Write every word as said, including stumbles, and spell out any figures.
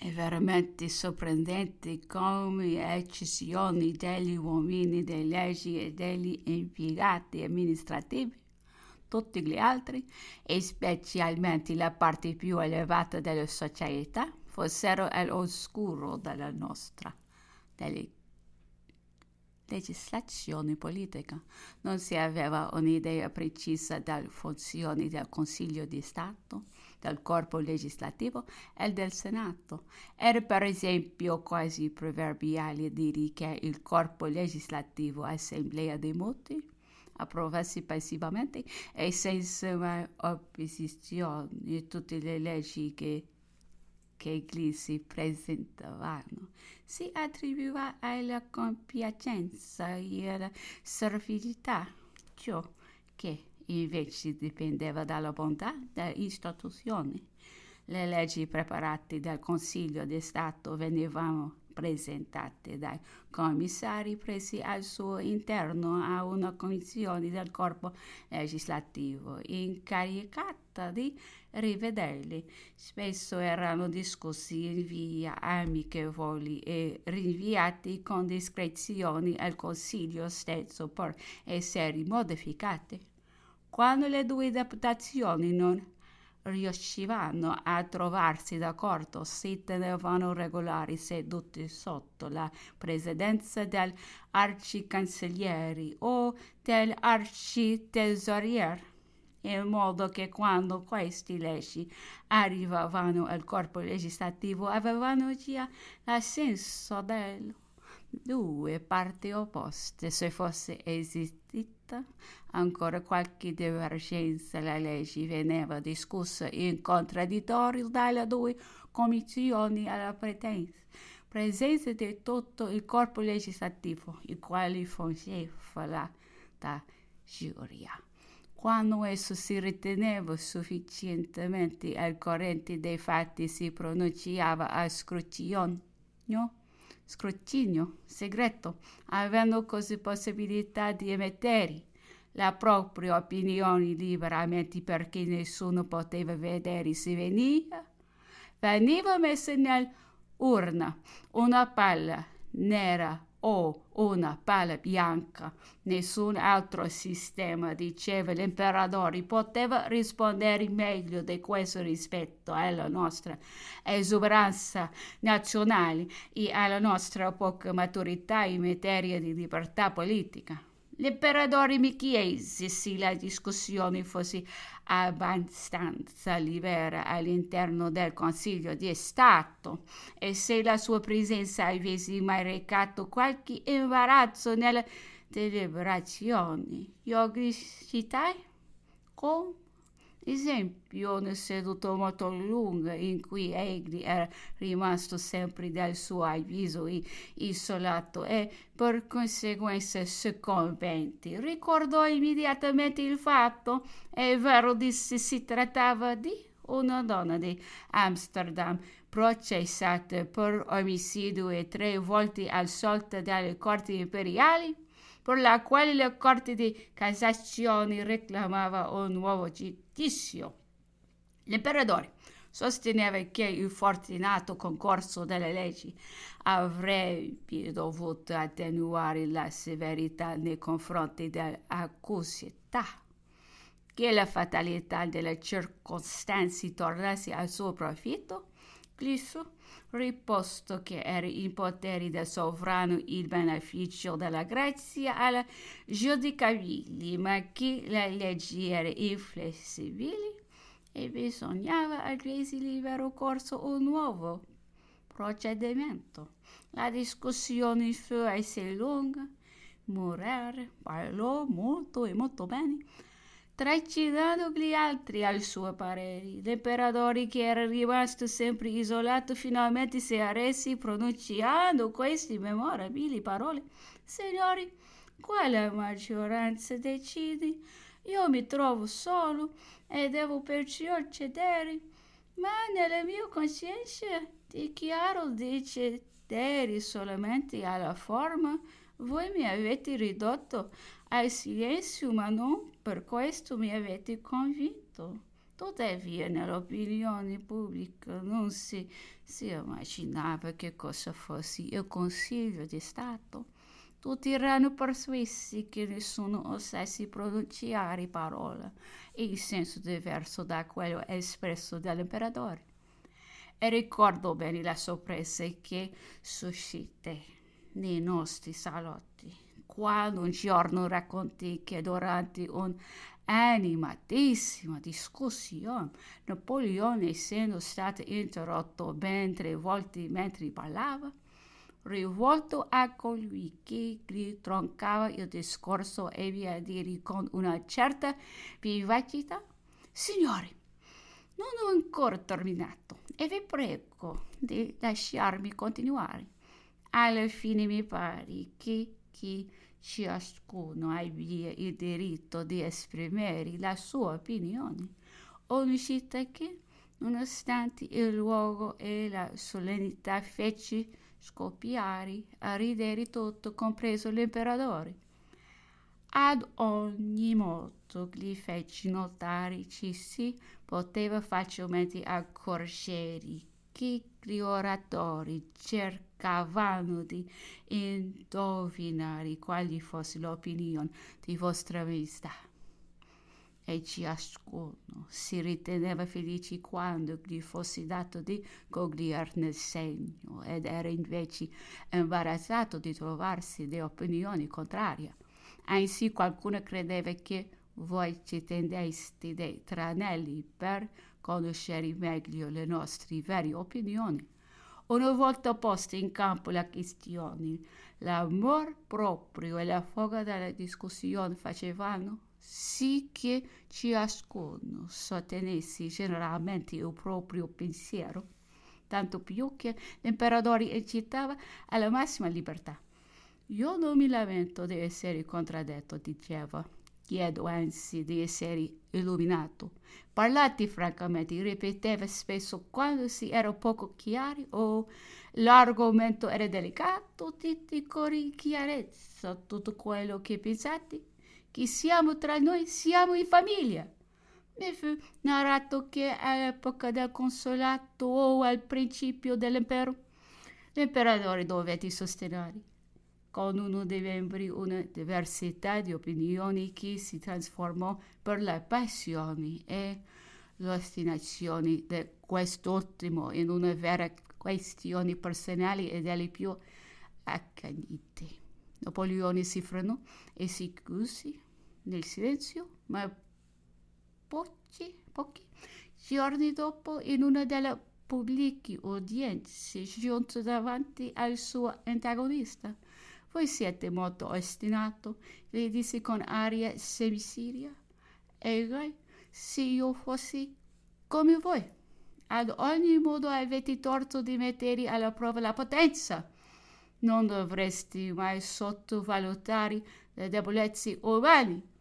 È veramente sorprendente come le decisioni degli uomini, delle leggi e degli impiegati amministrativi, tutti gli altri, e specialmente la parte più elevata della società, fossero all'oscuro della nostra, delle legislazione politica. Non si aveva un'idea precisa delle funzioni del Consiglio di Stato, del corpo legislativo e del Senato. Era per esempio quasi proverbiale dire che il corpo legislativo, assemblea dei moti, approvasse passivamente e senza mai opposizione tutte le leggi che che gli si presentavano. Si attribuiva alla compiacenza e alla servilità, ciò che invece dipendeva dalla bontà delle istituzioni. Le leggi preparate dal Consiglio di Stato venivano presentate dai commissari presi al suo interno a una commissione del corpo legislativo incaricata di rivederli. Spesso erano discussi in via amichevoli e rinviati con discrezione al Consiglio stesso per essere modificati. Quando le due deputazioni non riuscivano a trovarsi d'accordo, si tenevano regolari seduti sotto la presidenza dell'arcicancelliere o dell'arcitesoriere, in modo che quando questi leggi arrivavano al corpo legislativo avevano già l'assenso delle due parti opposte. Se fosse esistita ancora qualche divergenza, la legge veniva discussa in contraddittorio dalle due commissioni alla presenza presenza di tutto il corpo legislativo, il quale fungeva la, da giuria. Quando esso si riteneva sufficientemente al corrente dei fatti, si pronunciava a scrutinio, scrutinio segreto, avendo così possibilità di emettere la propria opinione liberamente, perché nessuno poteva vedere se veniva. Veniva messa nell'urna una palla nera o una palla bianca. Nessun altro sistema, diceva l'imperatore, poteva rispondere meglio di questo rispetto alla nostra esuberanza nazionale e alla nostra poca maturità in materia di libertà politica. L'imperatore mi chiese se la discussione fosse abbastanza libera all'interno del Consiglio di Stato e se la sua presenza avesse mai recato qualche imbarazzo nelle deliberazioni. Io citai con esempio una seduta molto lunga in cui egli era rimasto sempre dal suo avviso isolato e per conseguenza soccombente. Ricordò immediatamente il fatto. È vero, disse, si trattava di una donna di Amsterdam processata per omicidio e tre volte assolta dalle corti imperiali, per la quale la Corte di Cassazione reclamava un nuovo giudizio. L'imperatore sosteneva che il fortunato concorso delle leggi avrebbe dovuto attenuare la severità nei confronti dell'accusata, che la fatalità delle circostanze tornasse a suo profitto. Clisso, riposto che era in potere del sovrano il beneficio della grazia alla giudicabili, ma che la legge era inflessibile e bisognava altresì libero corso un nuovo procedimento. La discussione fu assai lunga. Murer parlò molto e molto bene, trascinando gli altri al suo parere. L'imperatore, che era rimasto sempre isolato, finalmente si arrese pronunciando queste memorabili parole: signori, quale maggioranza decide? Io mi trovo solo e devo perciò cedere, ma nella mia coscienza dichiaro di cedere solamente alla forma. Voi mi avete ridotto al silenzio, ma non per questo mi avete convinto. Tuttavia, nell'opinione pubblica non si, si immaginava che cosa fosse il Consiglio di Stato. Tutti erano persuasi che nessuno osasse pronunciare parola in senso diverso da quello espresso dall'imperatore. E ricordo bene la sorpresa che suscité nei nostri salotti quando un giorno raccontai che durante un'animatissima discussione Napoleone, essendo stato interrotto ben tre volte mentre parlava, rivolto a colui che gli troncava il discorso, ebbe a dire con una certa vivacità: «Signori, non ho ancora terminato e vi prego di lasciarmi continuare. Alla fine mi pare che chi ciascuno abbia il diritto di esprimere la sua opinione, ogni città che, nonostante il luogo e la solennità, fece scoppiare a ridere tutto, compreso l'imperatore. Ad ogni modo gli feci notare ci si poteva facilmente accorgere che gli oratori cercavano di indovinare quali fosse l'opinione di vostra maestà, e ciascuno si riteneva felice quando gli fosse dato di cogliere nel segno, ed era invece imbarazzato di trovarsi di opinione contraria. Anzi, qualcuno credeva che voi ci tendeste dei tranelli per conoscere meglio le nostre vere opinioni. Una volta posta in campo la questione, l'amor proprio e la foga della discussione facevano sì che ciascuno sostenesse generalmente il proprio pensiero, tanto più che l'imperatore incitava alla massima libertà. Io non mi lamento di essere contraddetto, diceva. Chiedo anzi di essere illuminato. Parlate francamente, ripeteva spesso quando si era poco chiari o l'argomento era delicato, dite con chiarezza tutto quello che pensate, che siamo tra noi, siamo in famiglia. Mi fu narrato che all'epoca del consolato o al principio dell'impero, l'imperatore dovette sostenere con uno dei membri una diversità di opinioni che si trasformò per la passione e l'ostinazione di quest'ultimo in una vera questione personale e delle più accanite. Napoleone si frenò e si chiuse nel silenzio, ma pochi, pochi giorni dopo, in una delle pubbliche udienze, giunto davanti al suo antagonista: «Voi siete molto ostinato», gli disse con aria semiseria. «E se io fossi come voi? Ad ogni modo avete torto di mettere alla prova la potenza. Non dovreste mai sottovalutare le debolezze umane.